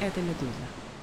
Это «Медуза».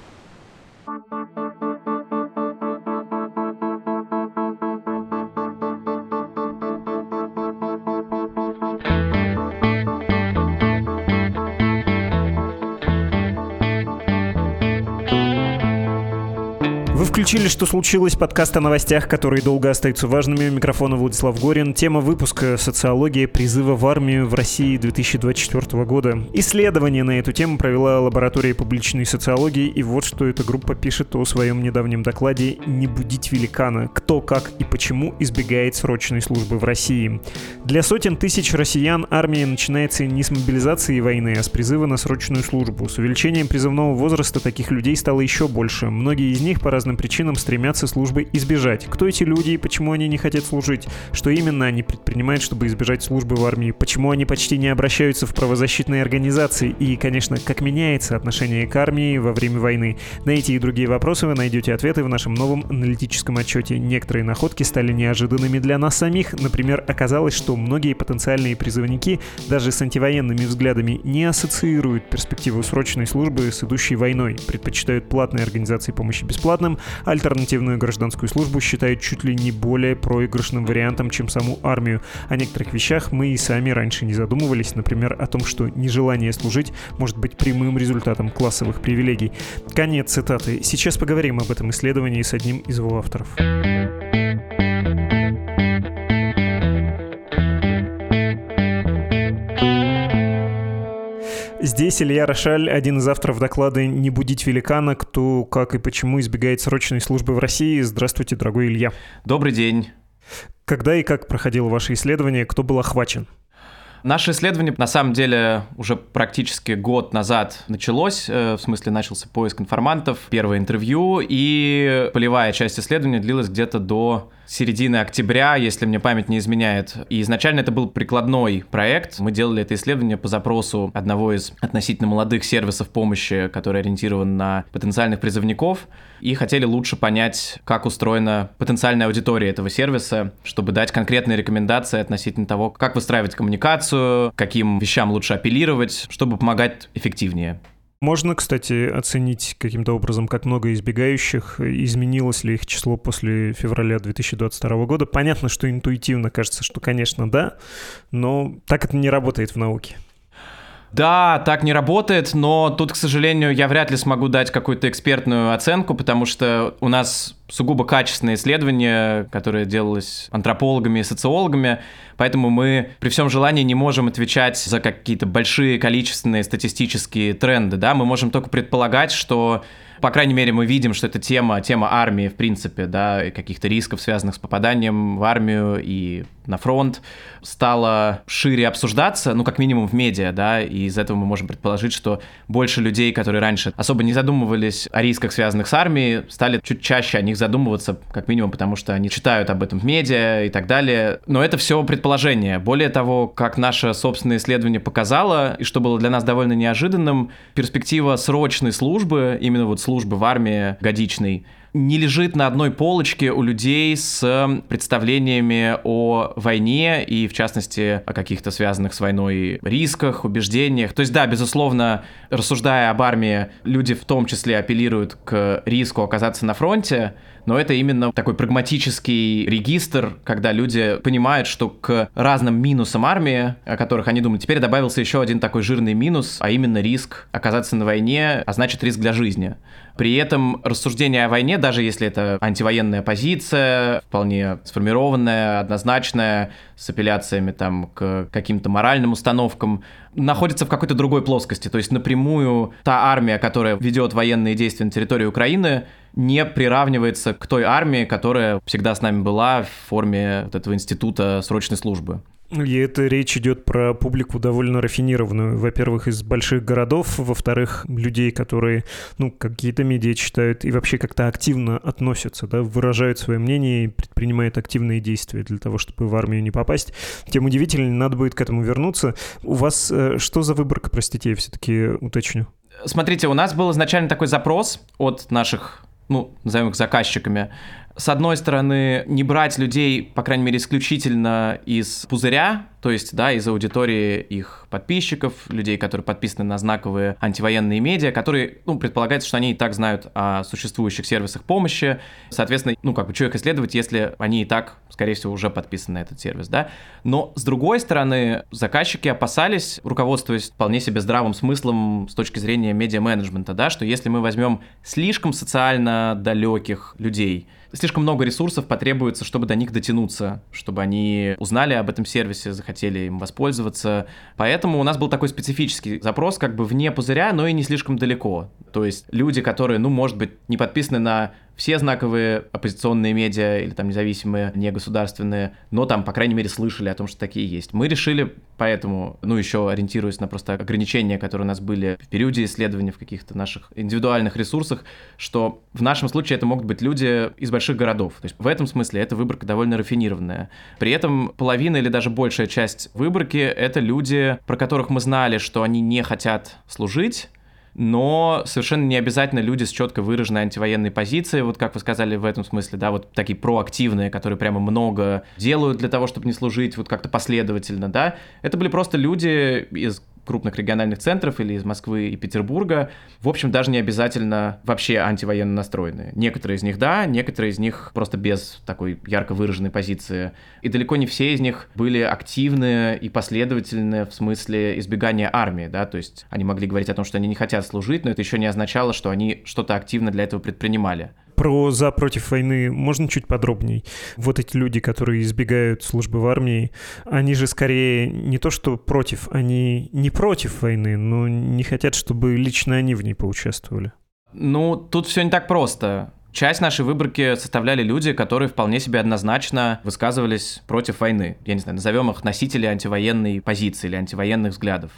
Вы включили «Что случилось?» Подкаст о новостях, которые долго остаются важными. У микрофона Владислав Горин. Тема выпуска — социология призыва в армию в России 2024 года. Исследование на эту тему провела лаборатория публичной социологии, и вот что эта группа пишет о своем недавнем докладе «Не будить великана. Кто, как и почему избегает срочной службы в России». Для сотен тысяч россиян армия начинается не с мобилизации и войны, а с призыва на срочную службу. С увеличением призывного возраста таких людей стало еще больше. Многие из них по разным причинам стремятся службы избежать. Кто эти люди и почему они не хотят служить? Что именно они предпринимают, чтобы избежать службы в армии? Почему они почти не обращаются в правозащитные организации? И, конечно, как меняется отношение к армии во время войны? На эти и другие вопросы вы найдете ответы в нашем новом аналитическом отчете. Некоторые находки стали неожиданными для нас самих. Например, оказалось, что многие потенциальные призывники даже с антивоенными взглядами не ассоциируют перспективу срочной службы с идущей войной, предпочитают платные организации помощи бесплатным, альтернативную гражданскую службу считают чуть ли не более проигрышным вариантом, чем саму армию. О некоторых вещах мы и сами раньше не задумывались, например, о том, что нежелание служить может быть прямым результатом классовых привилегий. Конец цитаты. Сейчас поговорим об этом исследовании с одним из его авторов. Здесь Илья Рошаль, один из авторов доклада «Не будить великана. Кто, как и почему избегает срочной службы в России». Здравствуйте, дорогой Илья. Добрый день. Когда и как проходило ваше исследование? Кто был охвачен? Наше исследование, на самом деле, уже практически год назад началось, в смысле начался поиск информантов, первое интервью, и полевая часть исследования длилась где-то до середины октября, если мне память не изменяет. И изначально это был прикладной проект. Мы делали это исследование по запросу одного из относительно молодых сервисов помощи, который ориентирован на потенциальных призывников, и хотели лучше понять, как устроена потенциальная аудитория этого сервиса, чтобы дать конкретные рекомендации относительно того, как выстраивать коммуникацию, каким вещам лучше апеллировать, чтобы помогать эффективнее. Можно, кстати, оценить каким-то образом, как много избегающих, изменилось ли их число после февраля 2022 года. Понятно, что интуитивно кажется, что, конечно, да, но так это не работает в науке. Да, так не работает, но тут, к сожалению, я вряд ли смогу дать какую-то экспертную оценку, потому что у нас сугубо качественное исследование, которое делалось антропологами и социологами, поэтому мы при всем желании не можем отвечать за какие-то большие количественные статистические тренды, да, мы можем только предполагать, что, по крайней мере, мы видим, что эта тема армии, в принципе, да, и каких-то рисков, связанных с попаданием в армию и на фронт, стала шире обсуждаться, ну, как минимум в медиа, да, и из этого мы можем предположить, что больше людей, которые раньше особо не задумывались о рисках, связанных с армией, стали чуть чаще о них задумываться, как минимум, потому что они читают об этом в медиа и так далее. Но это все предположение. Более того, как наше собственное исследование показало, и что было для нас довольно неожиданным, перспектива срочной службы, именно вот службы в армии годичной, не лежит на одной полочке у людей с представлениями о войне и, в частности, о каких-то связанных с войной рисках, убеждениях. То есть, да, безусловно, рассуждая об армии, люди в том числе апеллируют к риску оказаться на фронте, но это именно такой прагматический регистр, когда люди понимают, что к разным минусам армии, о которых они думают, теперь добавился еще один такой жирный минус, а именно риск оказаться на войне, а значит риск для жизни. При этом рассуждение о войне, даже если это антивоенная позиция, вполне сформированная, однозначная, с апелляциями там, к каким-то моральным установкам, находится в какой-то другой плоскости. То есть напрямую та армия, которая ведет военные действия на территории Украины, не приравнивается к той армии, которая всегда с нами была в форме вот этого института срочной службы. И это речь идет про публику довольно рафинированную. Во-первых, из больших городов, во-вторых, людей, которые, какие-то медиа читают и вообще как-то активно относятся, да, выражают свое мнение и предпринимают активные действия для того, чтобы в армию не попасть. Тем удивительнее, надо будет к этому вернуться. У вас что за выборка, простите, я все-таки уточню? Смотрите, у нас был изначально такой запрос от наших, назовем их заказчиками, с одной стороны, не брать людей, по крайней мере, исключительно из пузыря, то есть, да, из аудитории их подписчиков, людей, которые подписаны на знаковые антивоенные медиа, которые, предполагается, что они и так знают о существующих сервисах помощи. Соответственно, что их исследовать, если они и так, скорее всего, уже подписаны на этот сервис, да. Но, с другой стороны, заказчики опасались, руководствуясь вполне себе здравым смыслом с точки зрения медиа-менеджмента, да, что если мы возьмем слишком социально далеких людей, слишком много ресурсов потребуется, чтобы до них дотянуться, чтобы они узнали об этом сервисе, захотели им воспользоваться. Поэтому у нас был такой специфический запрос, как бы вне пузыря, но и не слишком далеко. То есть люди, которые, может быть, не подписаны на все знаковые оппозиционные медиа или там независимые, негосударственные, но там, по крайней мере, слышали о том, что такие есть. Мы решили поэтому, еще ориентируясь на просто ограничения, которые у нас были в периоде исследований, в каких-то наших индивидуальных ресурсах, что в нашем случае это могут быть люди из больших городов. То есть в этом смысле эта выборка довольно рафинированная. При этом половина или даже большая часть выборки — это люди, про которых мы знали, что они не хотят служить, но совершенно не обязательно люди с четко выраженной антивоенной позицией, вот как вы сказали в этом смысле, да, вот такие проактивные, которые прямо много делают для того, чтобы не служить, вот как-то последовательно, да. Это были просто люди из крупных региональных центров или из Москвы и Петербурга, в общем, даже не обязательно вообще антивоенно настроенные. Некоторые из них да, некоторые из них просто без такой ярко выраженной позиции. И далеко не все из них были активны и последовательны в смысле избегания армии, да, то есть они могли говорить о том, что они не хотят служить, но это еще не означало, что они что-то активно для этого предпринимали. Про «за» против войны можно чуть подробней? Вот эти люди, которые избегают службы в армии, они же скорее не то что против, они не против войны, но не хотят, чтобы лично они в ней поучаствовали. Тут все не так просто. Часть нашей выборки составляли люди, которые вполне себе однозначно высказывались против войны. Я не знаю, назовем их носители антивоенной позиции или антивоенных взглядов.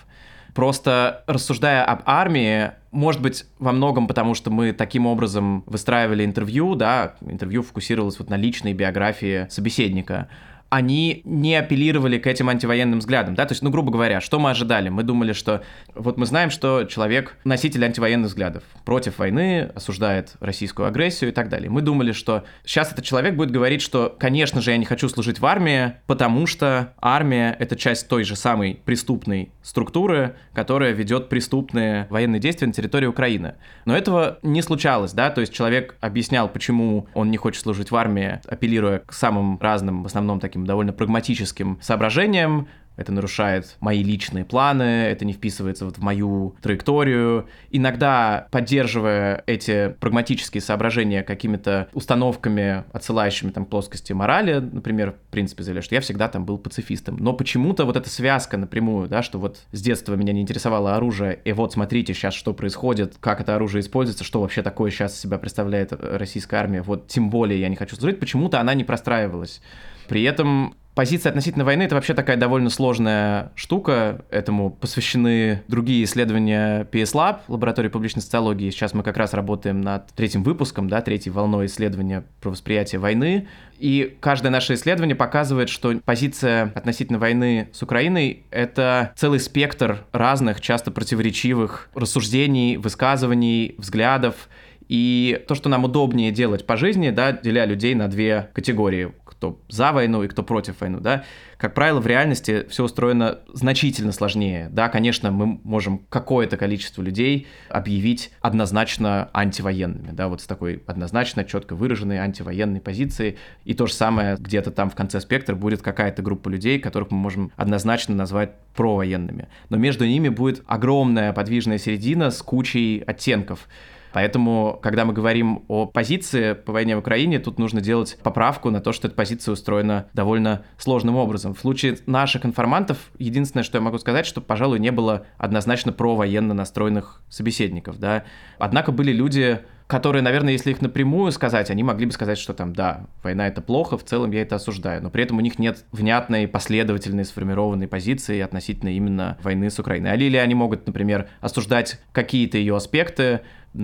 Просто рассуждая об армии, может быть, во многом потому, что мы таким образом выстраивали интервью, да, интервью фокусировалось вот на личной биографии собеседника, они не апеллировали к этим антивоенным взглядам, да, то есть, грубо говоря, что мы ожидали? Мы думали, что вот мы знаем, что человек носитель антивоенных взглядов, против войны, осуждает российскую агрессию и так далее. Мы думали, что сейчас этот человек будет говорить, что, конечно же, я не хочу служить в армии, потому что армия — это часть той же самой преступной структуры, которая ведет преступные военные действия на территории Украины. Но этого не случалось, да, то есть человек объяснял, почему он не хочет служить в армии, апеллируя к самым разным, в основном таким довольно прагматическим соображениям. Это нарушает мои личные планы, это не вписывается вот в мою траекторию. Иногда, поддерживая эти прагматические соображения какими-то установками, отсылающими там к плоскости морали, например, в принципе, заявляю, что я всегда там был пацифистом. Но почему-то вот эта связка напрямую, да, что вот с детства меня не интересовало оружие, и вот смотрите сейчас, что происходит, как это оружие используется, что вообще такое сейчас из себя представляет российская армия, вот тем более я не хочу служить, почему-то она не простраивалась. При этом позиция относительно войны — это вообще такая довольно сложная штука. Этому посвящены другие исследования PS Lab, лаборатории публичной социологии. Сейчас мы как раз работаем над 3-м выпуском, да, 3-й волной исследования про восприятие войны. И каждое наше исследование показывает, что позиция относительно войны с Украиной — это целый спектр разных, часто противоречивых рассуждений, высказываний, взглядов. И то, что нам удобнее делать по жизни, да, деля людей на две категории: кто за войну и кто против войны, да, как правило, в реальности все устроено значительно сложнее. Да, конечно, мы можем какое-то количество людей объявить однозначно антивоенными, да, вот с такой однозначно четко выраженной антивоенной позицией. И то же самое где-то там в конце спектра будет какая-то группа людей, которых мы можем однозначно назвать провоенными. Но между ними будет огромная подвижная середина с кучей оттенков. Поэтому, когда мы говорим о позиции по войне в Украине, тут нужно делать поправку на то, что эта позиция устроена довольно сложным образом. В случае наших информантов, единственное, что я могу сказать, что, пожалуй, не было однозначно провоенно настроенных собеседников, да. Однако были люди, которые, наверное, если их напрямую сказать, они могли бы сказать, что там, да, война — это плохо, в целом я это осуждаю, но при этом у них нет внятной, последовательной, сформированной позиции относительно именно войны с Украиной. Или они могут, например, осуждать какие-то ее аспекты,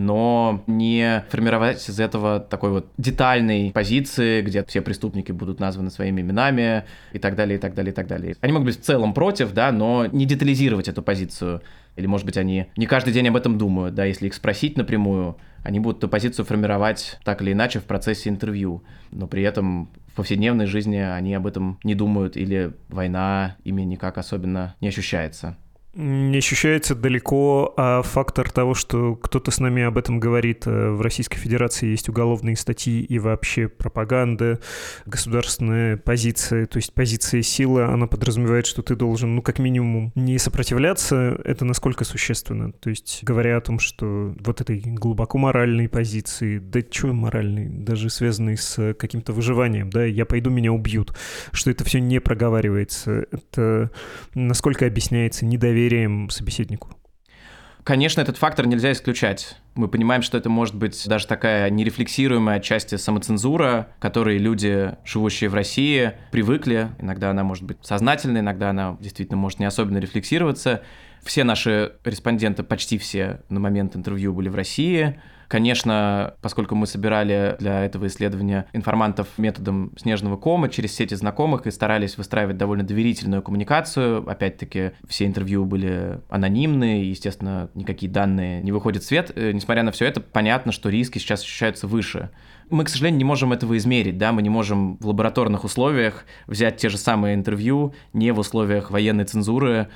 но не формировать из этого такой вот детальной позиции, где все преступники будут названы своими именами и так далее, и так далее, и так далее. Они могут быть в целом против, да, но не детализировать эту позицию. Или, может быть, они не каждый день об этом думают, да, если их спросить напрямую, они будут эту позицию формировать так или иначе в процессе интервью, но при этом в повседневной жизни они об этом не думают или война ими никак особенно не ощущается. Не ощущается далеко, а фактор того, что кто-то с нами об этом говорит. В Российской Федерации есть уголовные статьи и вообще пропаганда, государственная позиция, то есть позиция силы, она подразумевает, что ты должен, как минимум, не сопротивляться. Это насколько существенно? То есть говоря о том, что вот этой глубоко моральной позиции, да чё моральной, даже связанной с каким-то выживанием, да, я пойду, меня убьют, что это все не проговаривается. Это насколько объясняется недоверие собеседнику? Конечно, этот фактор нельзя исключать. Мы понимаем, что это может быть даже такая нерефлексируемая отчасти самоцензура, к которой люди, живущие в России, привыкли. Иногда она может быть сознательной, иногда она действительно может не особенно рефлексироваться. Все наши респонденты, почти все на момент интервью были в России. Конечно, поскольку мы собирали для этого исследования информантов методом снежного кома через сети знакомых и старались выстраивать довольно доверительную коммуникацию, опять-таки все интервью были анонимные, естественно, никакие данные не выходят в свет. Несмотря на все это, понятно, что риски сейчас ощущаются выше. Мы, к сожалению, не можем этого измерить, да, мы не можем в лабораторных условиях взять те же самые интервью не в условиях военной цензуры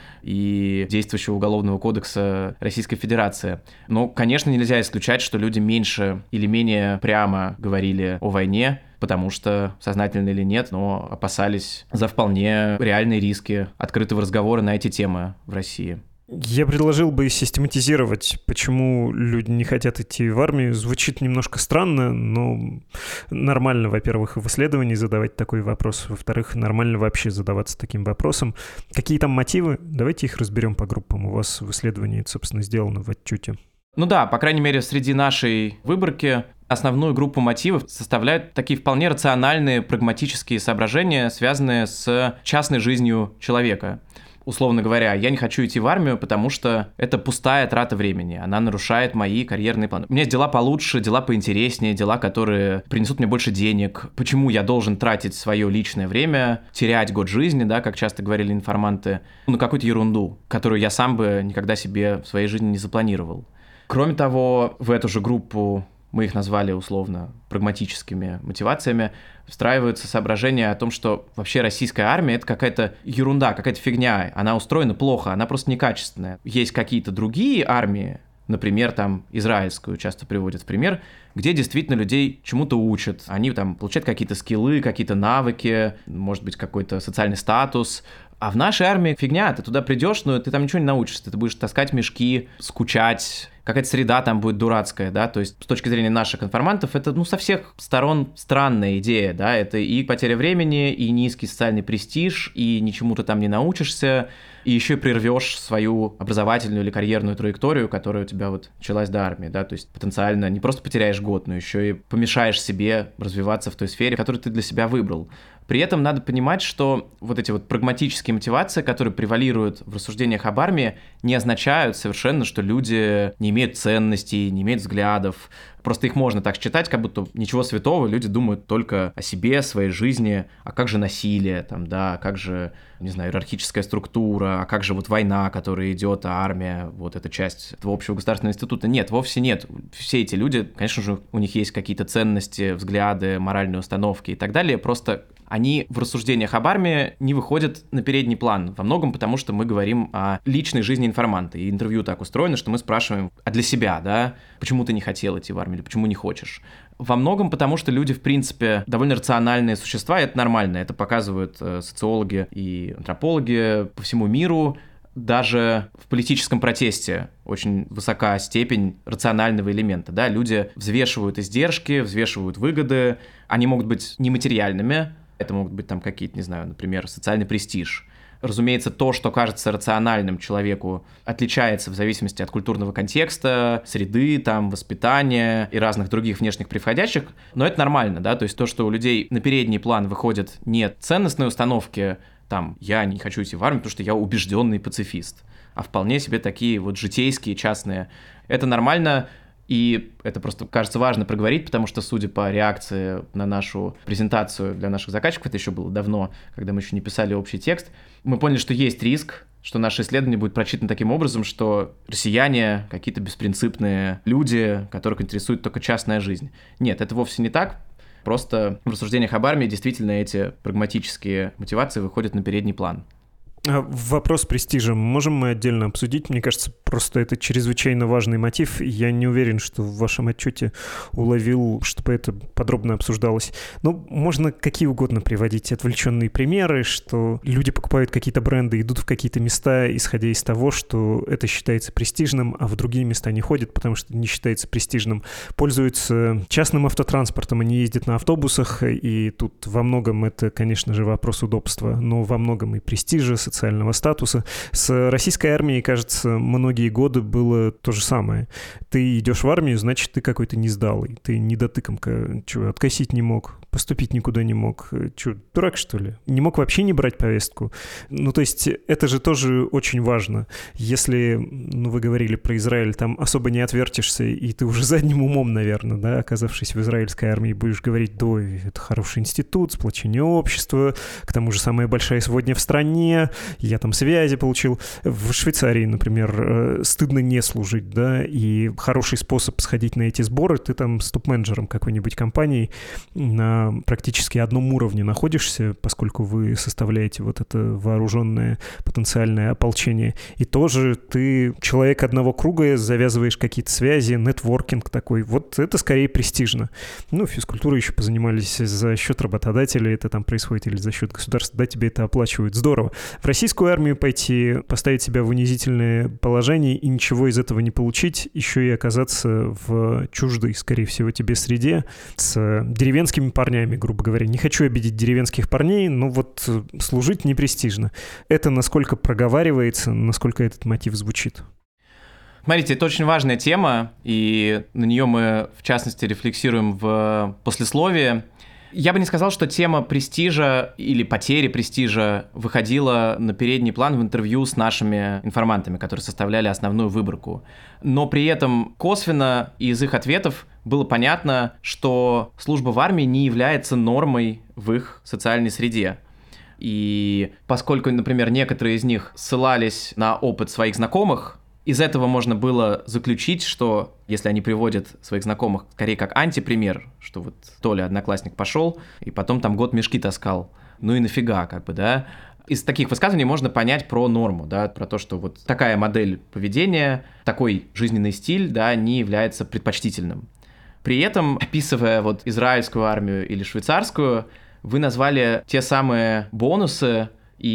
и действующего уголовного кодекса Российской Федерации. Но, конечно, нельзя исключать, что люди меньше или менее прямо говорили о войне, потому что, сознательно или нет, но опасались за вполне реальные риски открытого разговора на эти темы в России. Я предложил бы систематизировать, почему люди не хотят идти в армию. Звучит немножко странно, но нормально, во-первых, в исследовании задавать такой вопрос, во-вторых, нормально вообще задаваться таким вопросом. Какие там мотивы? Давайте их разберем по группам. У вас в исследовании это, собственно, сделано в отчете. Ну да, по крайней мере, среди нашей выборки основную группу мотивов составляют такие вполне рациональные, прагматические соображения, связанные с частной жизнью человека. Условно говоря, я не хочу идти в армию, потому что это пустая трата времени, она нарушает мои карьерные планы. У меня есть дела получше, дела поинтереснее, дела, которые принесут мне больше денег. Почему я должен тратить свое личное время, терять год жизни, да, как часто говорили информанты, на какую-то ерунду, которую я сам бы никогда себе в своей жизни не запланировал. Кроме того, в эту же группу, мы их назвали условно прагматическими мотивациями, встраиваются соображения о том, что вообще российская армия — это какая-то ерунда, какая-то фигня, она устроена плохо, она просто некачественная. Есть какие-то другие армии, например, там израильскую часто приводят в пример, где действительно людей чему-то учат. Они там получают какие-то скиллы, какие-то навыки, может быть, какой-то социальный статус. А в нашей армии фигня, ты туда придешь, но ты там ничего не научишься, ты будешь таскать мешки, скучать, какая-то среда там будет дурацкая, да, то есть с точки зрения наших информантов это, со всех сторон странная идея, да, это и потеря времени, и низкий социальный престиж, и ничему ты там не научишься, и еще и прервешь свою образовательную или карьерную траекторию, которая у тебя вот началась до армии, да, то есть потенциально не просто потеряешь год, но еще и помешаешь себе развиваться в той сфере, которую ты для себя выбрал. При этом надо понимать, что вот эти вот прагматические мотивации, которые превалируют в рассуждениях об армии, не означают совершенно, что люди не имеют ценностей, не имеют взглядов. Просто их можно так считать, как будто ничего святого, люди думают только о себе, своей жизни, а как же насилие, там, да, как же, не знаю, иерархическая структура, а как же вот война, которая идет, а армия, вот эта часть этого общего государственного института. Нет, вовсе нет. Все эти люди, конечно же, у них есть какие-то ценности, взгляды, моральные установки и так далее, просто они в рассуждениях об армии не выходят на передний план. Во многом потому, что мы говорим о личной жизни информанта. И интервью так устроено, что мы спрашиваем, а для себя, да, почему ты не хотел идти в армию или почему не хочешь? Во многом потому, что люди, в принципе, довольно рациональные существа, и это нормально. Это показывают социологи и антропологи по всему миру. Даже в политическом протесте очень высока степень рационального элемента. Да? Люди взвешивают издержки, взвешивают выгоды. Они могут быть нематериальными. Это могут быть там какие-то, не знаю, например, социальный престиж. Разумеется, то, что кажется рациональным человеку, отличается в зависимости от культурного контекста, среды, там, воспитания и разных других внешних приходящих, но это нормально, да, то есть то, что у людей на передний план выходят не ценностные установки, там, я не хочу идти в армию, потому что я убежденный пацифист, а вполне себе такие вот житейские, частные. Это нормально. И это просто кажется важно проговорить, потому что, судя по реакции на нашу презентацию для наших заказчиков, это еще было давно, когда мы еще не писали общий текст, мы поняли, что есть риск что наше исследование будет прочитано таким образом, что россияне какие-то беспринципные люди, которых интересует только частная жизнь. Нет, это вовсе не так. Просто в рассуждениях об армии действительно эти прагматические мотивации выходят на передний план. Вопрос престижа можем мы отдельно обсудить? Мне кажется, просто это чрезвычайно важный мотив. Я не уверен, что в вашем отчете уловил, чтобы это подробно обсуждалось. Ну, можно какие угодно приводить отвлеченные примеры, что люди покупают какие-то бренды, идут в какие-то места, исходя из того, что это считается престижным, а в другие места не ходят, потому что не считается престижным. Пользуются частным автотранспортом, они ездят на автобусах, и тут во многом это, конечно же, вопрос удобства, но во многом и престижа, социального статуса. С российской армией, кажется, многие годы было то же самое. Ты идешь в армию, значит, ты какой-то несдалый, ты недотыкомка, откосить не мог, поступить никуда не мог. Дурак, что ли? Не мог вообще не брать повестку? Ну, то есть, это же тоже очень важно. Если, вы говорили про Израиль, там особо не отвертишься, и ты уже задним умом, наверное, да, оказавшись в израильской армии, будешь говорить, да, это хороший институт, сплочение общества, к тому же самая большая сводня в стране, я там связи получил. В Швейцарии, например, стыдно не служить, да, и хороший способ сходить на эти сборы, ты там с топ-менеджером какой-нибудь компании на практически одном уровне находишься, поскольку вы составляете вот это вооруженное потенциальное ополчение, и тоже ты человек одного круга, завязываешь какие-то связи, нетворкинг такой, вот это скорее престижно. Ну, физкультурой еще позанимались за счет работодателя, это там происходит, или за счет государства, да, тебе это оплачивают, здорово. В российскую армию пойти, поставить себя в унизительное положение и ничего из этого не получить, еще и оказаться в чуждой, скорее всего, тебе среде с деревенскими парнями, грубо говоря. Не хочу обидеть деревенских парней, но вот служить не престижно. Это насколько проговаривается, насколько этот мотив звучит? Смотрите, это очень важная тема, и на нее мы, в частности, рефлексируем в послесловии. Я бы не сказал, что тема престижа или потери престижа выходила на передний план в интервью с нашими информантами, которые составляли основную выборку. Но при этом косвенно из их ответов было понятно, что служба в армии не является нормой в их социальной среде. И поскольку, например, некоторые из них ссылались на опыт своих знакомых, из этого можно было заключить, что если они приводят своих знакомых скорее как антипример, что вот Толя, одноклассник, пошел, и потом там год мешки таскал, ну и нафига, как бы, да. Из таких высказываний можно понять про норму, да, про то, что вот такая модель поведения, такой жизненный стиль, да, не является предпочтительным. При этом, описывая вот израильскую армию или швейцарскую, вы назвали те самые бонусы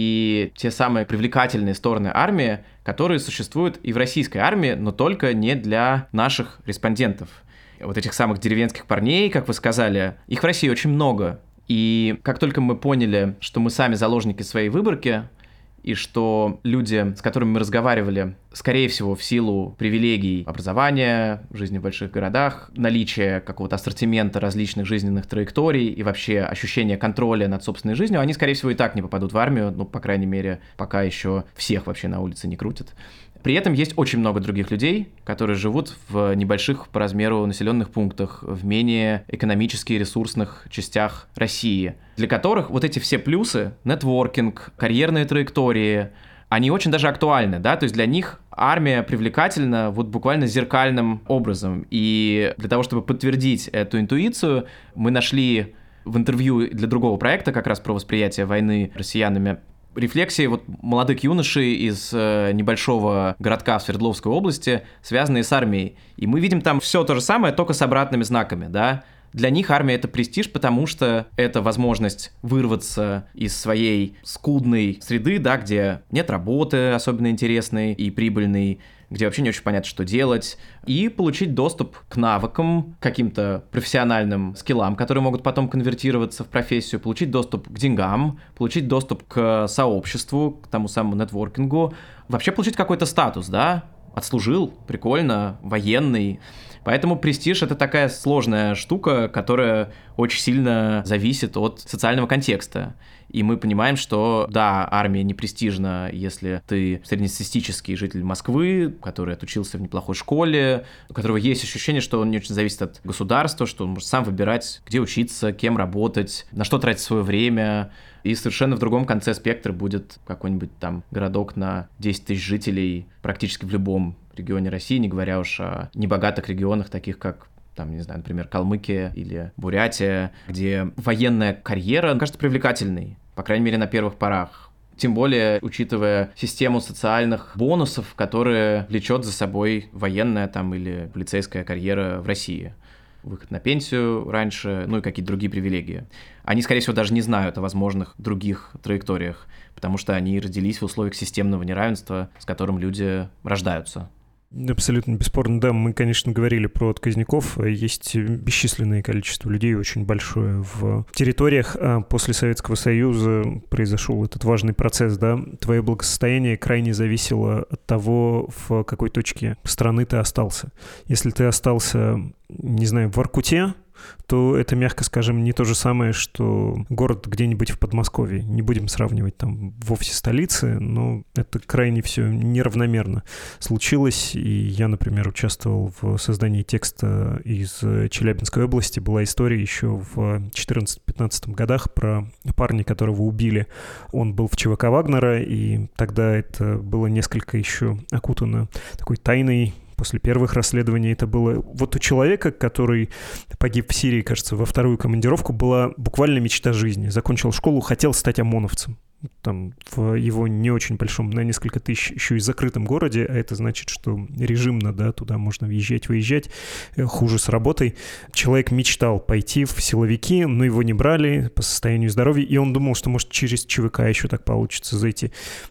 и те самые привлекательные стороны армии, которые существуют и в российской армии, но только не для наших респондентов. Вот этих самых деревенских парней, как вы сказали, их в России очень много. И как только мы поняли, что мы сами заложники своей выборки, и что люди, с которыми мы разговаривали, скорее всего, в силу привилегий образования, жизни в больших городах, наличия какого-то ассортимента различных жизненных траекторий и вообще ощущения контроля над собственной жизнью, они, скорее всего, и так не попадут в армию, ну, по крайней мере, пока еще всех вообще на улице не крутят. При этом есть очень много других людей, которые живут в небольших по размеру населенных пунктах, в менее экономически ресурсных частях России, для которых вот эти все плюсы, нетворкинг, карьерные траектории, они очень даже актуальны, да, то есть для них армия привлекательна вот буквально зеркальным образом. И для того, чтобы подтвердить эту интуицию, мы нашли в интервью для другого проекта, как раз про восприятие войны россиянами, рефлексии вот молодых юношей из небольшого городка в Свердловской области, связанные с армией. И мы видим там все то же самое, только с обратными знаками, да. Для них армия — это престиж, потому что это возможность вырваться из своей скудной среды, да, где нет работы особенно интересной и прибыльной, где вообще не очень понятно, что делать, и получить доступ к навыкам, каким-то профессиональным скиллам, которые могут потом конвертироваться в профессию, получить доступ к деньгам, получить доступ к сообществу, к тому самому нетворкингу, вообще получить какой-то статус, да, отслужил, прикольно, военный. Поэтому престиж — это такая сложная штука, которая очень сильно зависит от социального контекста. И мы понимаем, что, да, армия не престижна, если ты среднестатистический житель Москвы, который отучился в неплохой школе, у которого есть ощущение, что он не очень зависит от государства, что он может сам выбирать, где учиться, кем работать, на что тратить свое время. И совершенно в другом конце спектра будет какой-нибудь там городок на 10 тысяч жителей практически в любом регионе России, не говоря уж о небогатых регионах, таких как, там, не знаю, например, Калмыкия или Бурятия, где военная карьера кажется привлекательной, по крайней мере, на первых порах. Тем более, учитывая систему социальных бонусов, которые влечет за собой военная там или полицейская карьера в России. Выход на пенсию раньше, ну и какие-то другие привилегии. Они, скорее всего, даже не знают о возможных других траекториях, потому что они родились в условиях системного неравенства, с которым люди рождаются. Абсолютно бесспорно, да. Мы, конечно, говорили про отказников. Есть бесчисленное количество людей, очень большое в территориях. После Советского Союза произошел этот важный процесс, да. Твое благосостояние крайне зависело от того, в какой точке страны ты остался. Если ты остался, не знаю, в Воркуте, то это, мягко скажем, не то же самое, что город где-нибудь в Подмосковье. Не будем сравнивать там вовсе столицы, но это крайне все неравномерно случилось. И я, например, участвовал в создании текста из Челябинской области. Была история еще в 14-15 годах про парня, которого убили. Он был в ЧВК Вагнера, и тогда это было несколько еще окутано такой тайной. После первых расследований это было... Вот у человека, который погиб в Сирии, кажется, во вторую командировку, была буквально мечта жизни. Закончил школу, хотел стать ОМОНовцем. Там в его не очень большом, на несколько тысяч, еще и закрытом городе, а это значит, что режимно, да, туда можно въезжать, выезжать, хуже с работой. Человек мечтал пойти в силовики, но его не брали по состоянию здоровья, и он думал, что, может, через ЧВК еще так получится зайти.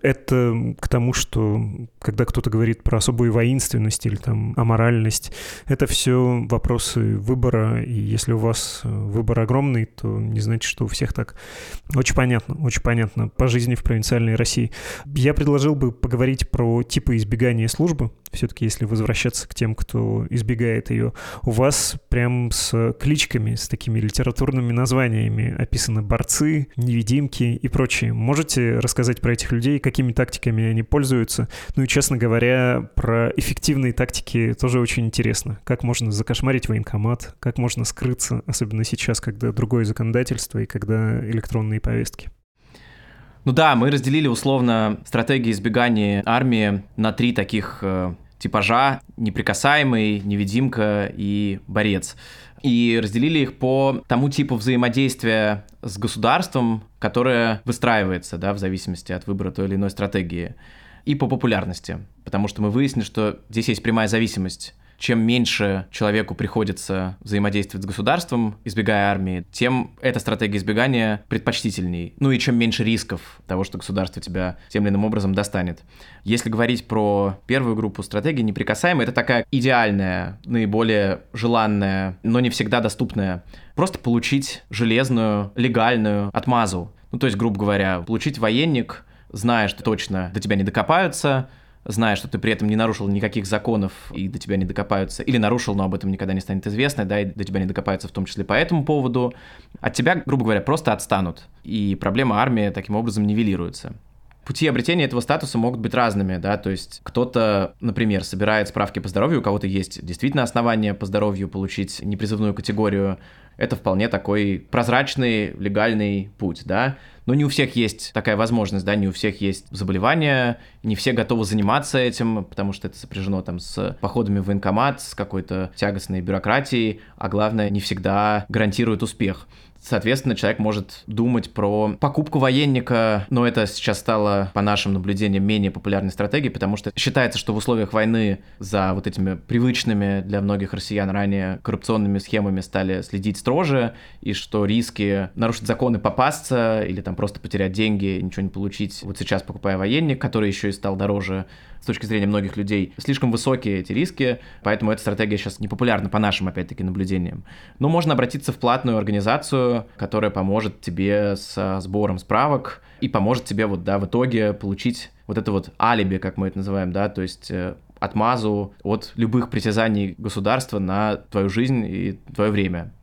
Это к тому, что когда кто-то говорит про особую воинственность или там аморальность, это все вопросы выбора, и если у вас выбор огромный, то не значит, что у всех так. Очень понятно. По жизни в провинциальной России. Я предложил бы поговорить про типы избегания службы. Все-таки, если возвращаться к тем, кто избегает ее, у вас прям с кличками, с такими литературными названиями описаны борцы, невидимки и прочие. Можете рассказать про этих людей, какими тактиками они пользуются? Ну и, честно говоря, про эффективные тактики тоже очень интересно. Как можно закошмарить военкомат, как можно скрыться, особенно сейчас, когда другое законодательство и когда электронные повестки. Ну да, мы разделили условно стратегии избегания армии на 3 таких типажа: неприкасаемый, невидимка и борец. И разделили их по тому типу взаимодействия с государством, которое выстраивается, да, в зависимости от выбора той или иной стратегии, и по популярности. Потому что мы выяснили, что здесь есть прямая зависимость. Чем меньше человеку приходится взаимодействовать с государством, избегая армии, тем эта стратегия избегания предпочтительней. Ну и чем меньше рисков того, что государство тебя тем или иным образом достанет. Если говорить про первую группу стратегий, неприкасаемая — это такая идеальная, наиболее желанная, но не всегда доступная. Просто получить железную, легальную отмазу. Ну то есть, грубо говоря, получить военник, зная, что точно до тебя не докопаются, зная, что ты при этом не нарушил никаких законов и до тебя не докопаются, или нарушил, но об этом никогда не станет известно, да, и до тебя не докопаются в том числе по этому поводу, от тебя, грубо говоря, просто отстанут, и проблема армии таким образом нивелируется. Пути обретения этого статуса могут быть разными, да, то есть кто-то, например, собирает справки по здоровью, у кого-то есть действительно основания по здоровью получить непризывную категорию, это вполне такой прозрачный, легальный путь, да, но не у всех есть такая возможность, да, не у всех есть заболевания, не все готовы заниматься этим, потому что это сопряжено там с походами в военкомат, с какой-то тягостной бюрократией, а главное, не всегда гарантирует успех. Соответственно, человек может думать про покупку военника, но это сейчас стало, по нашим наблюдениям, менее популярной стратегией, потому что считается, что в условиях войны за вот этими привычными для многих россиян ранее коррупционными схемами стали следить строже, и что риски нарушить законы, попасться или там просто потерять деньги, ничего не получить, вот сейчас покупая военник, который еще и стал дороже с точки зрения многих людей, слишком высокие эти риски, поэтому эта стратегия сейчас не популярна по нашим, опять-таки, наблюдениям. Но можно обратиться в платную организацию, которая поможет тебе со сбором справок и поможет тебе вот, да, в итоге получить вот это вот алиби, как мы это называем, да, то есть отмазу от любых притязаний государства на твою жизнь и твое время.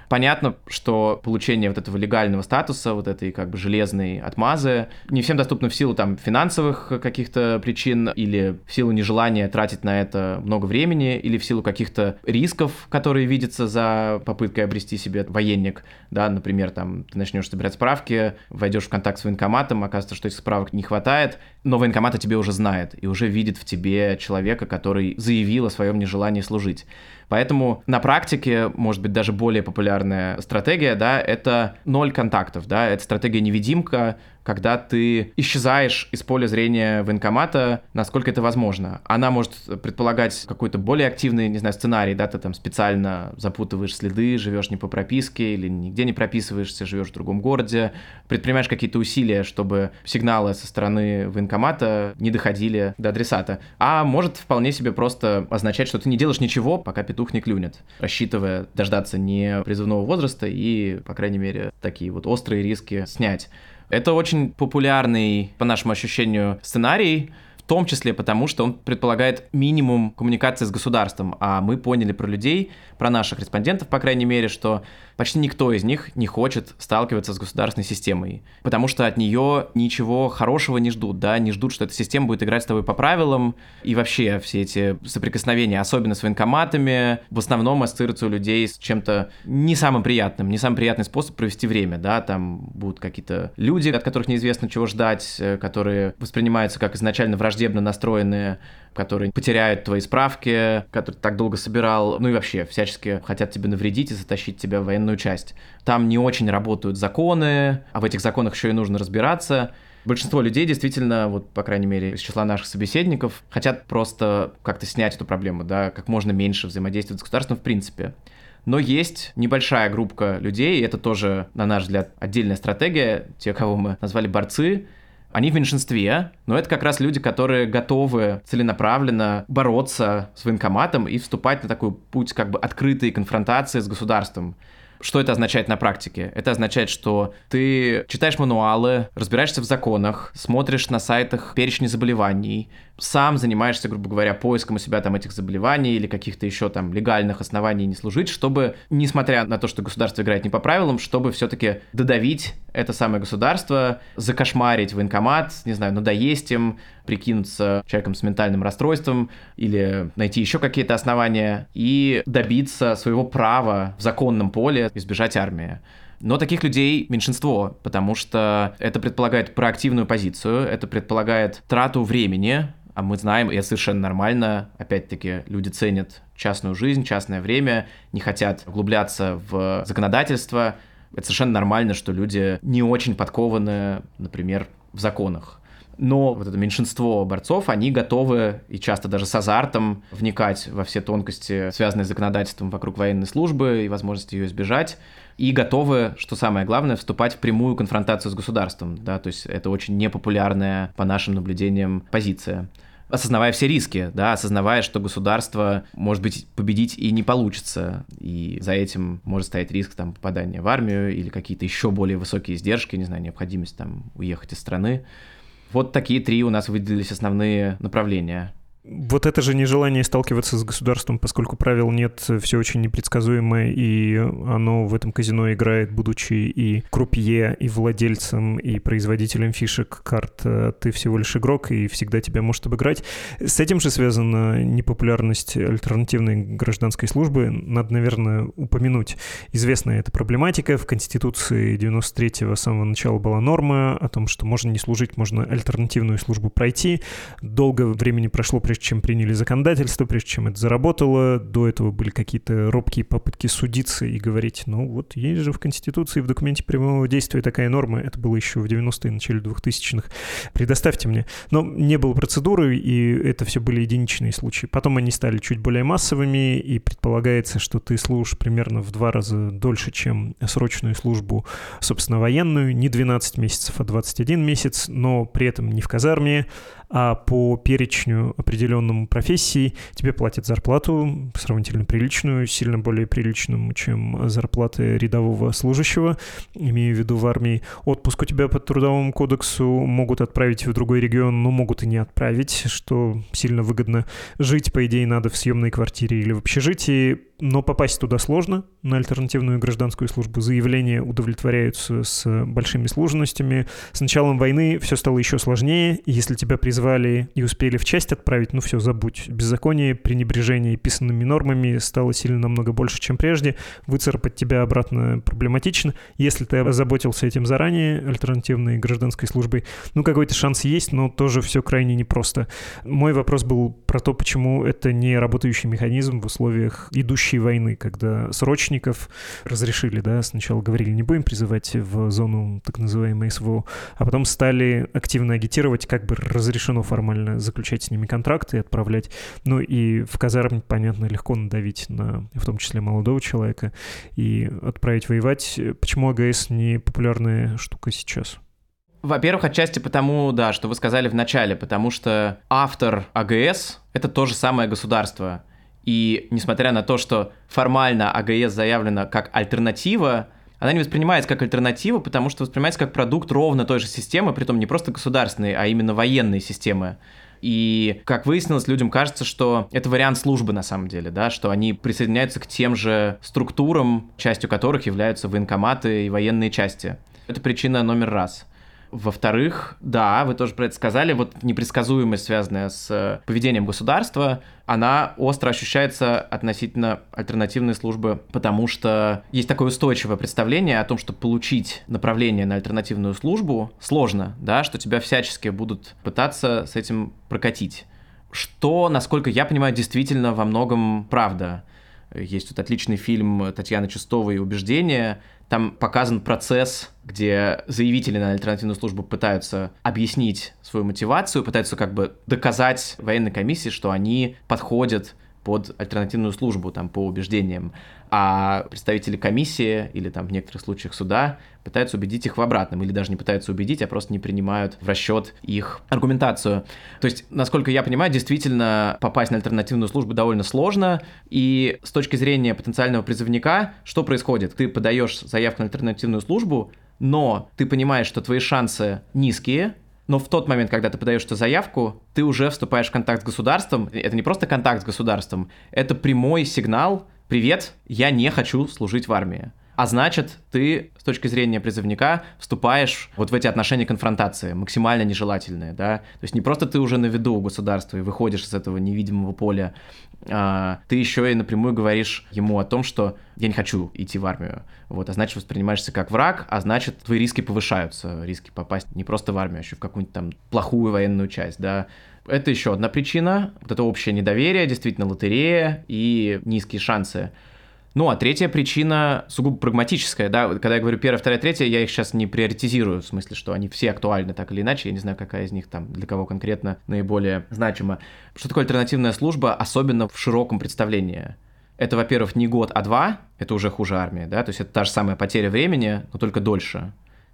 Понятно, что получение вот этого легального статуса, вот этой как бы железной отмазы, не всем доступно в силу там финансовых каких-то причин или в силу нежелания тратить на это много времени или в силу каких-то рисков, которые видятся за попыткой обрести себе военник, да, например, там ты начнешь собирать справки, войдешь в контакт с военкоматом, оказывается, что этих справок не хватает, но военкомат о тебе уже знает и уже видит в тебе человека, который заявил о своем нежелании служить. Поэтому на практике, может быть, даже более популярная стратегия, да, это 0 контактов, да, это стратегия-невидимка, когда ты исчезаешь из поля зрения военкомата, насколько это возможно. Она может предполагать какой-то более активный, не знаю, сценарий, да, ты там специально запутываешь следы, живешь не по прописке или нигде не прописываешься, живешь в другом городе, предпринимаешь какие-то усилия, чтобы сигналы со стороны военкомата не доходили до адресата. А может вполне себе просто означать, что ты не делаешь ничего, пока петух не клюнет, рассчитывая дождаться не призывного возраста и, по крайней мере, такие вот острые риски снять. Это очень популярный, по нашему ощущению, сценарий, в том числе потому, что он предполагает минимум коммуникации с государством. А мы поняли про людей, про наших респондентов, по крайней мере, что почти никто из них не хочет сталкиваться с государственной системой, потому что от нее ничего хорошего не ждут, да, не ждут, что эта система будет играть с тобой по правилам, и вообще все эти соприкосновения, особенно с военкоматами, в основном ассоциируются у людей с чем-то не самым приятным, не самый приятный способ провести время, да, там будут какие-то люди, от которых неизвестно чего ждать, которые воспринимаются как изначально враждебно настроенные, которые потеряют твои справки, которые ты так долго собирал, ну и вообще всячески хотят тебе навредить и затащить тебя в военную часть. Там не очень работают законы, а в этих законах еще и нужно разбираться. Большинство людей действительно, вот по крайней мере из числа наших собеседников, хотят просто как-то снять эту проблему, да, как можно меньше взаимодействовать с государством в принципе. Но есть небольшая группа людей, и это тоже, на наш взгляд, отдельная стратегия, те, кого мы назвали борцы. Они в меньшинстве, но это как раз люди, которые готовы целенаправленно бороться с военкоматом и вступать на такой путь как бы открытой конфронтации с государством. Что это означает на практике? Это означает, что ты читаешь мануалы, разбираешься в законах, смотришь на сайтах перечни заболеваний, сам занимаешься, грубо говоря, поиском у себя там этих заболеваний или каких-то еще там легальных оснований не служить, чтобы, несмотря на то, что государство играет не по правилам, чтобы все-таки додавить это самое государство, закошмарить военкомат, не знаю, надоесть им, прикинуться человеком с ментальным расстройством или найти еще какие-то основания и добиться своего права в законном поле избежать армии. Но таких людей меньшинство, потому что это предполагает проактивную позицию, это предполагает трату времени, а мы знаем, и это совершенно нормально, опять-таки, люди ценят частную жизнь, частное время, не хотят углубляться в законодательство. Это совершенно нормально, что люди не очень подкованы, например, в законах. Но вот это меньшинство борцов, они готовы и часто даже с азартом вникать во все тонкости, связанные с законодательством вокруг военной службы и возможности ее избежать, и готовы, что самое главное, вступать в прямую конфронтацию с государством. Да? То есть это очень непопулярная, по нашим наблюдениям, позиция. Осознавая все риски, да, осознавая, что государство, может быть, победить и не получится, и за этим может стоять риск там, попадания в армию или какие-то еще более высокие издержки, не знаю, необходимость там, уехать из страны. Вот такие 3 у нас выделились основные направления. Вот это же нежелание сталкиваться с государством, поскольку правил нет, все очень непредсказуемо, и оно в этом казино играет, будучи и крупье, и владельцем, и производителем фишек, карт. Ты всего лишь игрок, и всегда тебя может обыграть. С этим же связана непопулярность альтернативной гражданской службы. Надо, наверное, упомянуть. Известная эта проблематика. В Конституции 93-го с самого начала была норма о том, что можно не служить, можно альтернативную службу пройти. Долго времени прошло, прежде чем приняли законодательство, прежде чем это заработало. До этого были какие-то робкие попытки судиться и говорить, ну вот есть же в Конституции, в документе прямого действия такая норма. Это было еще в 90-е, начале 2000-х. Предоставьте мне. Но не было процедуры, и это все были единичные случаи. Потом они стали чуть более массовыми, и предполагается, что ты служишь примерно в 2 раза дольше, чем срочную службу, собственно, военную. Не 12 месяцев, а 21 месяц, но при этом не в казарме, а по перечню определенному профессии тебе платят зарплату сравнительно приличную, сильно более приличную, чем зарплаты рядового служащего, имею в виду в армии. Отпуск у тебя по трудовому кодексу могут отправить в другой регион, но могут и не отправить, что сильно выгодно. Жить, по идее, надо в съемной квартире или в общежитии. но попасть туда сложно, на альтернативную гражданскую службу. Заявления удовлетворяются с большими сложностями. С началом войны все стало еще сложнее. Если тебя призвали и успели в часть отправить, ну все, забудь. Беззаконие, пренебрежение писанными нормами стало сильно намного больше, чем прежде. Выцарапать тебя обратно проблематично. Если ты озаботился этим заранее, альтернативной гражданской службой, ну какой-то шанс есть, но тоже все крайне непросто. Мой вопрос был про то, почему это не работающий механизм в условиях идущей войны, когда срочников разрешили, да, сначала говорили, не будем призывать в зону так называемой СВО, а потом стали активно агитировать, как бы разрешено формально заключать с ними контракты и отправлять. Ну и в казарме, понятно, легко надавить на, в том числе, молодого человека и отправить воевать. Почему АГС не популярная штука сейчас? Во-первых, отчасти потому, да, что вы сказали в начале, потому что автор АГС — это то же самое государство. И несмотря на то, что формально АГС заявлена как альтернатива, она не воспринимается как альтернатива, потому что воспринимается как продукт ровно той же системы, притом не просто государственной, а именно военной системы. И, как выяснилось, людям кажется, что это вариант службы на самом деле, да, что они присоединяются к тем же структурам, частью которых являются военкоматы и военные части. Это причина номер раз. Во-вторых, да, вы тоже про это сказали, вот непредсказуемость, связанная с поведением государства, она остро ощущается относительно альтернативной службы, потому что есть такое устойчивое представление о том, что получить направление на альтернативную службу сложно, да, что тебя всячески будут пытаться с этим прокатить. Что, насколько я понимаю, действительно во многом правда. Есть тут отличный фильм Татьяны Чистовой «Убеждение». Там показан процесс, где заявители на альтернативную службу пытаются объяснить свою мотивацию, пытаются как бы доказать военной комиссии, что они подходят под альтернативную службу, там, по убеждениям. А представители комиссии или там в некоторых случаях суда пытаются убедить их в обратном, или даже не пытаются убедить, а просто не принимают в расчет их аргументацию. То есть, насколько я понимаю, действительно попасть на альтернативную службу довольно сложно, и с точки зрения потенциального призывника, что происходит? Ты подаешь заявку на альтернативную службу, но ты понимаешь, что твои шансы низкие, но в тот момент, когда ты подаешь эту заявку, ты уже вступаешь в контакт с государством. Это не просто контакт с государством, это прямой сигнал: «Привет, я не хочу служить в армии». А значит, ты с точки зрения призывника вступаешь вот в эти отношения конфронтации, максимально нежелательные, да. То есть не просто ты уже на виду у государства и выходишь из этого невидимого поля, ты еще и напрямую говоришь ему о том, что я не хочу идти в армию. Вот, а значит, воспринимаешься как враг, а значит, твои риски повышаются, риски попасть не просто в армию, а еще в какую-нибудь там плохую военную часть, да. Это еще одна причина, вот это общее недоверие, действительно лотерея и низкие шансы. Ну, а третья причина сугубо прагматическая, да, когда я говорю первая, вторая, третья, я их сейчас не приоритизирую, в смысле, что они все актуальны так или иначе, я не знаю, какая из них там для кого конкретно наиболее значима. Что такое альтернативная служба, особенно в широком представлении? Это, во-первых, не год, а 2, это уже хуже армии, да, то есть это та же самая потеря времени, но только дольше.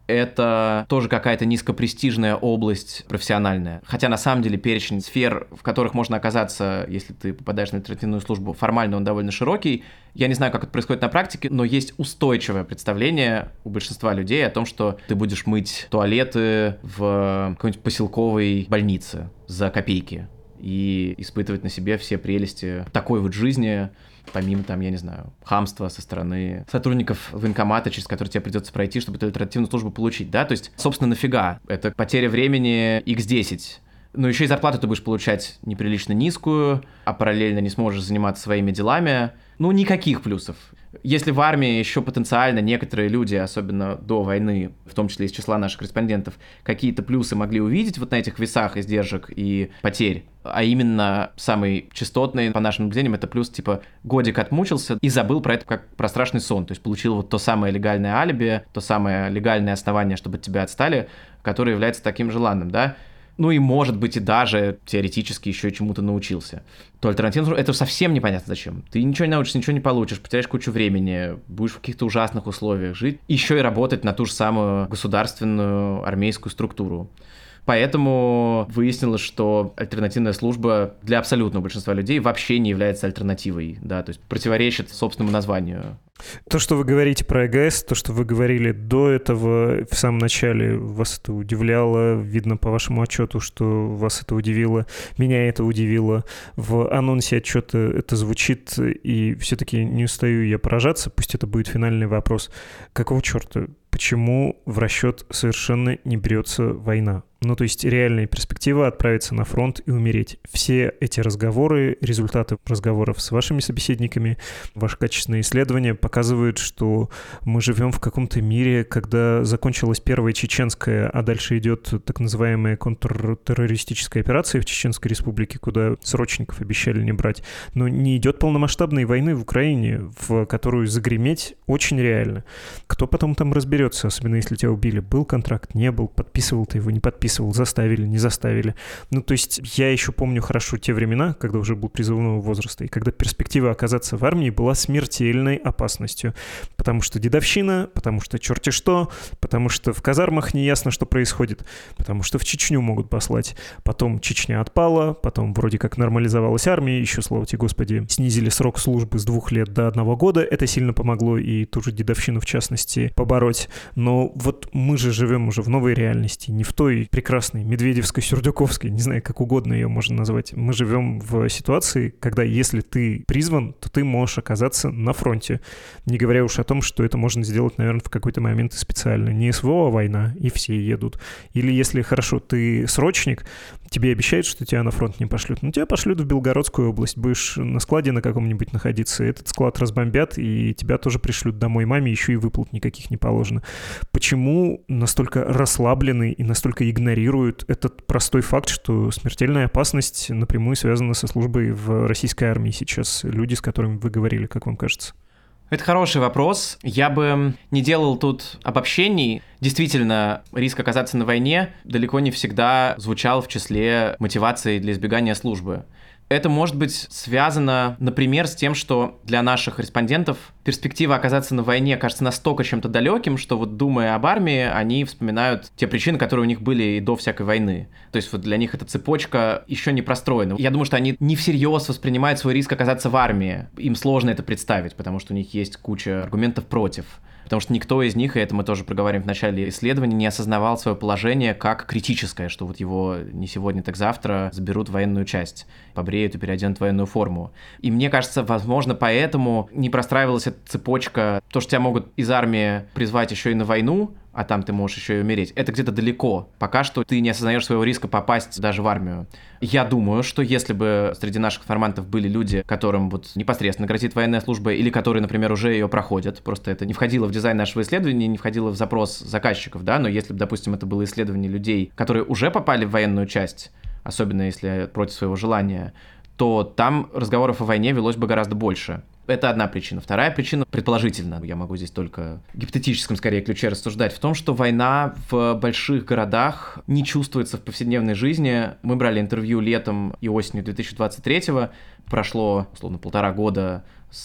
Это тоже какая-то низкопрестижная область профессиональная. Хотя на самом деле перечень сфер, в которых можно оказаться, если ты попадаешь на альтернативную службу, формально он довольно широкий. Я не знаю, как это происходит на практике, но есть устойчивое представление у большинства людей о том, что ты будешь мыть туалеты в какой-нибудь поселковой больнице за копейки и испытывать на себе все прелести такой вот жизни, помимо, там, я не знаю, хамства со стороны сотрудников военкомата, через который тебе придется пройти, чтобы эту альтернативную службу получить, да, то есть, собственно, нафига? Это потеря времени x10. Но еще и зарплату ты будешь получать неприлично низкую, а параллельно не сможешь заниматься своими делами. Ну, никаких плюсов. Если в армии еще потенциально некоторые люди, особенно до войны, в том числе из числа наших корреспондентов, какие-то плюсы могли увидеть вот на этих весах издержек и потерь, а именно самый частотный, по нашим наблюдениям, это плюс типа годик отмучился и забыл про это как про страшный сон, то есть получил вот то самое легальное алиби, то самое легальное основание, чтобы от тебя отстали, которое является таким желанным, да. Ну и, может быть, и даже теоретически еще и чему-то научился. То альтернативно это совсем непонятно зачем. Ты ничего не научишься, ничего не получишь, потеряешь кучу времени, будешь в каких-то ужасных условиях жить, еще и работать на ту же самую государственную армейскую структуру. Поэтому выяснилось, что альтернативная служба для абсолютного большинства людей вообще не является альтернативой, да, то есть противоречит собственному названию. То, что вы говорите про ЭГС, то, что вы говорили до этого, в самом начале, вас это удивляло, видно по вашему отчету, что вас это удивило, меня это удивило. В анонсе отчета это звучит, и все-таки не устаю я поражаться, пусть это будет финальный вопрос. Какого черта? Почему в расчет совершенно не берется война? Ну, то есть реальная перспектива отправиться на фронт и умереть. Все эти разговоры, результаты разговоров с вашими собеседниками, ваши качественные исследования показывают, что мы живем в каком-то мире, когда закончилась первая чеченская, а дальше идет так называемая контртеррористическая операция в Чеченской Республике, куда срочников обещали не брать. Но не идет полномасштабной войны в Украине, в которую загреметь очень реально. Кто потом там разберется, особенно если тебя убили? Был контракт, не был, подписывал ты его, не подписывал, заставили, не заставили. Ну, то есть я еще помню хорошо те времена, когда уже был призывного возраста, и когда перспектива оказаться в армии была смертельной опасностью. Потому что дедовщина, потому что черти что, потому что в казармах не ясно, что происходит, потому что в Чечню могут послать. Потом Чечня отпала, потом вроде как нормализовалась армия, еще, слава тебе Господи, снизили срок службы с 2 лет до 1 года. Это сильно помогло и ту же дедовщину, в частности, побороть. Но вот мы же живем уже в новой реальности, не в той прекрасной медведевской, сюрдюковской, не знаю, как угодно ее можно назвать. Мы живем в ситуации, когда если ты призван, то ты можешь оказаться на фронте. Не говоря уж о том, что это можно сделать, наверное, в какой-то момент и специально. Не СВО, а война, и все едут. Или если, хорошо, ты срочник, тебе обещают, что тебя на фронт не пошлют. Но тебя пошлют в Белгородскую область. Будешь на складе на каком-нибудь находиться. Этот склад разбомбят, и тебя тоже пришлют домой. Маме еще и выплат никаких не положено. Почему настолько расслаблены и настолько игнорируют этот простой факт, что смертельная опасность напрямую связана со службой в российской армии сейчас? Люди, с которыми вы говорили, как вам кажется? Это хороший вопрос. Я бы не делал тут обобщений. Действительно, риск оказаться на войне далеко не всегда звучал в числе мотиваций для избегания службы. Это может быть связано, например, с тем, что для наших респондентов перспектива оказаться на войне кажется настолько чем-то далеким, что вот думая об армии, они вспоминают те причины, которые у них были и до всякой войны. То есть вот для них эта цепочка еще не простроена. Я думаю, что они не всерьез воспринимают свой риск оказаться в армии. Им сложно это представить, потому что у них есть куча аргументов против. Потому что никто из них, и это мы тоже проговорим в начале исследования, не осознавал свое положение как критическое, что вот его не сегодня, так завтра заберут в военную часть, побреют и переоденут в военную форму. И мне кажется, возможно, поэтому не простраивалась эта цепочка, то, что тебя могут из армии призвать еще и на войну, а там ты можешь еще и умереть, это где-то далеко. Пока что ты не осознаешь своего риска попасть даже в армию. Я думаю, что если бы среди наших информантов были люди, которым вот непосредственно грозит военная служба, или которые, например, уже ее проходят, просто это не входило в дизайн нашего исследования, не входило в запрос заказчиков, да, но если бы, допустим, это было исследование людей, которые уже попали в военную часть, особенно если против своего желания, то там разговоров о войне велось бы гораздо больше. Это одна причина. Вторая причина, предположительно, я могу здесь только в гипотетическом, скорее, ключе рассуждать, в том, что война в больших городах не чувствуется в повседневной жизни. Мы брали интервью летом и осенью 2023-го. Прошло, условно, 1,5 года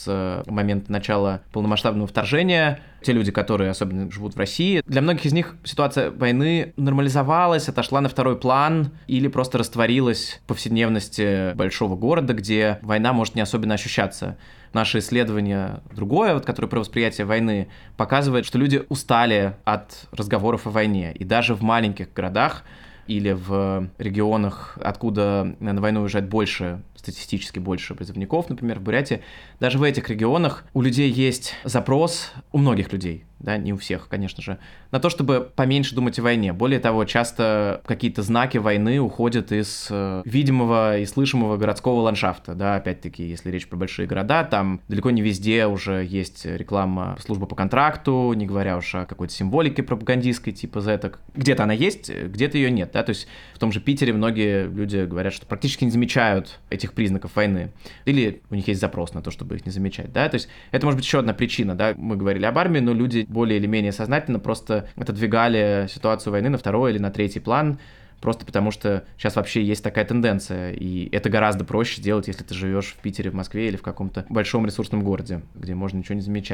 с момента начала полномасштабного вторжения. Те люди, которые особенно живут в России, для многих из них ситуация войны нормализовалась, отошла на второй план или просто растворилась в повседневности большого города, где война может не особенно ощущаться. Наше исследование другое, вот, которое про восприятие войны, показывает, что люди устали от разговоров о войне. И даже в маленьких городах или в регионах, откуда на войну уезжает больше, статистически больше призывников, например, в Бурятии, даже в этих регионах у людей есть запрос, у многих людей, да, не у всех, конечно же, на то, чтобы поменьше думать о войне. Более того, часто какие-то знаки войны уходят из видимого и слышимого городского ландшафта, да, опять-таки, если речь про большие города, там далеко не везде уже есть реклама службы по контракту, не говоря уж о какой-то символике пропагандистской, типа зеток. Где-то она есть, где-то ее нет, да, то есть в том же Питере многие люди говорят, что практически не замечают этих признаков войны, или у них есть запрос на то, чтобы их не замечать, да, то есть это может быть еще одна причина, да, мы говорили об армии, но люди более или менее сознательно просто отодвигали ситуацию войны на второй или на третий план, просто потому что сейчас вообще есть такая тенденция, и это гораздо проще делать, если ты живешь в Питере, в Москве или в каком-то большом ресурсном городе, где можно ничего не замечать.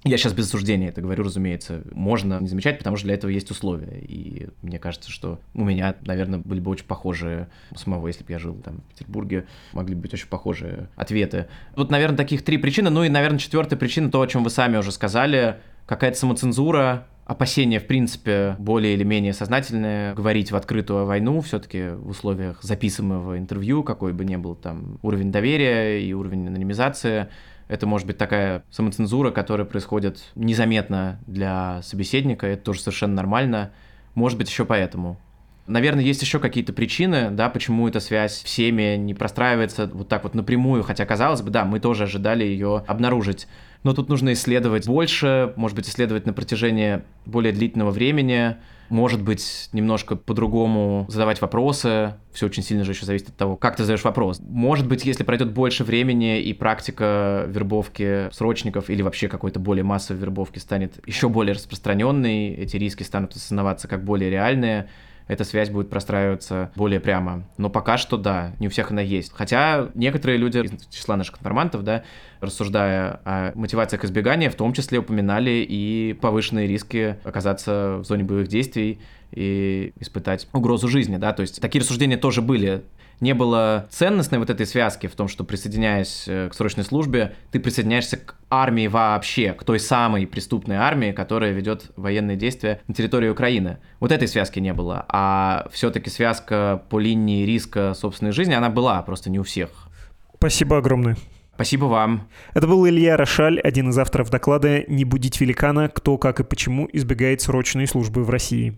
Я сейчас без осуждения это говорю, разумеется. Можно не замечать, потому что для этого есть условия. И мне кажется, что у меня, наверное, были бы очень похожие у самого, если бы я жил там в Петербурге, могли бы быть очень похожие ответы. Вот, наверное, таких 3 причины. Ну и, наверное, 4-я причина, то, о чем вы сами уже сказали, какая-то самоцензура, опасения, в принципе, более или менее сознательные, говорить в открытую войну все-таки в условиях записанного интервью, какой бы ни был там уровень доверия и уровень анонимизации. Это может быть такая самоцензура, которая происходит незаметно для собеседника, это тоже совершенно нормально. Может быть, еще поэтому. Наверное, есть еще какие-то причины, да, почему эта связь в семье не простраивается вот так вот напрямую, хотя, казалось бы, да, мы тоже ожидали ее обнаружить. Но тут нужно исследовать больше, может быть, исследовать на протяжении более длительного времени, может быть, немножко по-другому задавать вопросы. Все очень сильно же еще зависит от того, как ты задаешь вопрос. Может быть, если пройдет больше времени и практика вербовки срочников или вообще какой-то более массовой вербовки станет еще более распространенной, эти риски станут осознаваться как более реальные, эта связь будет простраиваться более прямо. Но пока что, да, не у всех она есть. Хотя некоторые люди из числа наших информантов, да, рассуждая о мотивациях избегания, в том числе упоминали и повышенные риски оказаться в зоне боевых действий и испытать угрозу жизни, да, то есть такие рассуждения тоже были. Не было ценностной вот этой связки в том, что, присоединяясь к срочной службе, ты присоединяешься к армии вообще, к той самой преступной армии, которая ведет военные действия на территории Украины. Вот этой связки не было, а все-таки связка по линии риска собственной жизни, она была, просто не у всех. Спасибо огромное. Спасибо вам. Это был Илья Рошаль, один из авторов доклада «Не будить великана. Кто, как и почему избегает срочной службы в России».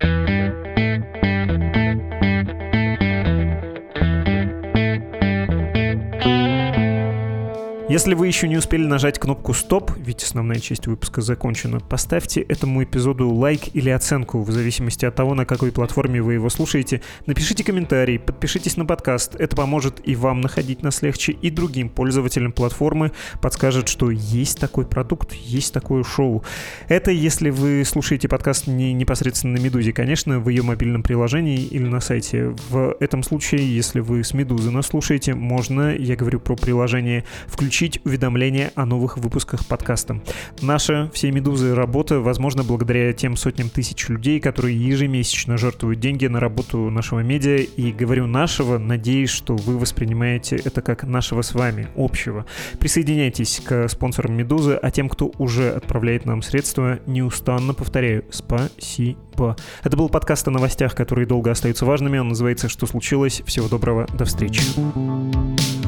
Если вы еще не успели нажать кнопку «Стоп», ведь основная часть выпуска закончена, поставьте этому эпизоду лайк или оценку, в зависимости от того, на какой платформе вы его слушаете. Напишите комментарий, подпишитесь на подкаст. Это поможет и вам находить нас легче, и другим пользователям платформы подскажет, что есть такой продукт, есть такое шоу. Это если вы слушаете подкаст не непосредственно на «Медузе», конечно, в ее мобильном приложении или на сайте. В этом случае, если вы с «Медузы» нас слушаете, можно, я говорю про приложение, включить уведомления о новых выпусках подкаста. Наша, всей «Медузы», работа возможна благодаря тем сотням тысяч людей, которые ежемесячно жертвуют деньги на работу нашего медиа. И говорю «нашего», надеюсь, что вы воспринимаете это как нашего с вами, общего. Присоединяйтесь к спонсорам «Медузы», а тем, кто уже отправляет нам средства, неустанно повторяю, спасибо. Это был подкаст о новостях, которые долго остаются важными. Он называется «Что случилось?». Всего доброго, до встречи.